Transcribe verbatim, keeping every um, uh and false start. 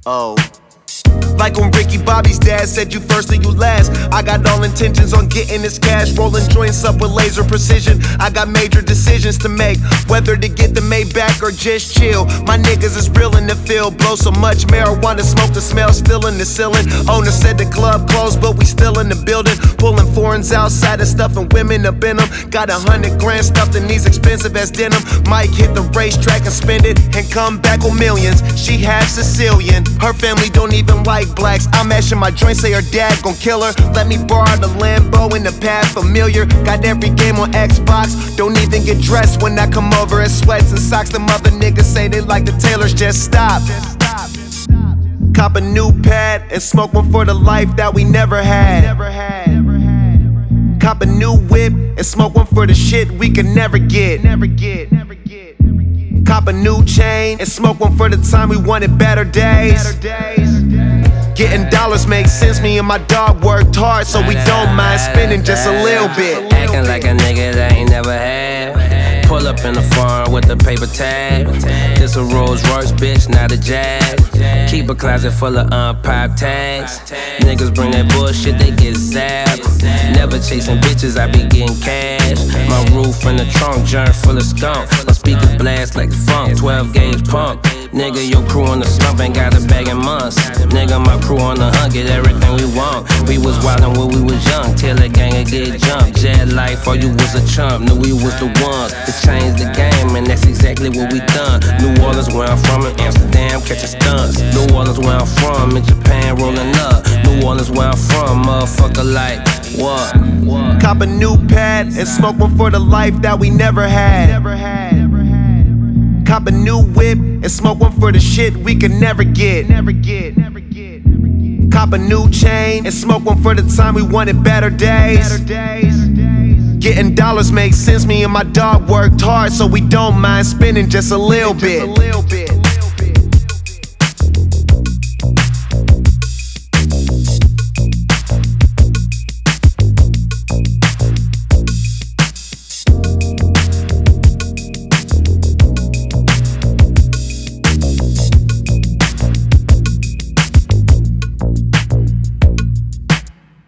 Oh. Like when Ricky Bobby's dad said you first and you last. I got all intentions on getting this cash, rolling joints up with laser precision. I got major decisions to make, whether to get the Maybach or just chill. My niggas is real in the field, blow so much marijuana smoke, the smell still in the ceiling. Owner said the club closed, but we still in the building. Pulling foreigns outside and stuffing women up in them. Got a hundred grand stuffed in these expensive ass denim. Might hit the racetrack and spend it and come back with millions. She half Sicilian, her family don't even like blacks. I'm mashing my joint, say her dad gon' kill her. Let me borrow the Lambo in the past familiar. Got every game on Xbox, don't even get dressed when I come over in sweats and socks. Them other niggas say they like the Taylors, just stop. Cop a new pad and smoke one for the life that we never had. Cop a new whip and smoke one for the shit we could never get. Cop a new chain and smoke one for the time we wanted better days. Getting dollars makes sense, me and my dog worked hard, so we don't mind spending just a little bit. Acting like a nigga that ain't never had. Pull up in the farm with a paper tag. This a Rolls Royce, bitch, not a Jag. Keep a closet full of unpopped tags. Niggas bring that bullshit, they get zapped. Never chasing bitches, I be getting cash. My roof in the trunk, joint full of skunk. My speakers blast like the funk, twelve gauge pump. Nigga, your crew on the slump ain't got a bag in months. Nigga, my crew on the hunt, get everything we want. We was wildin' when we was young, till the gang would get jumped. Jet life, all you was a chump, knew we was the ones to change the game, and that's exactly what we done. New Orleans, where I'm from, in Amsterdam, catching stunts. New Orleans, where I'm from, in Japan, rolling up. New Orleans, where I'm from, motherfucker, like, what? what? Cop a new pad and smoke one for the life that we never had. Cop a new whip and smoke one for the shit we could never get. Cop a new chain and smoke one for the time we wanted better days. Getting dollars makes sense, me and my dog worked hard, so we don't mind spending just a little bit.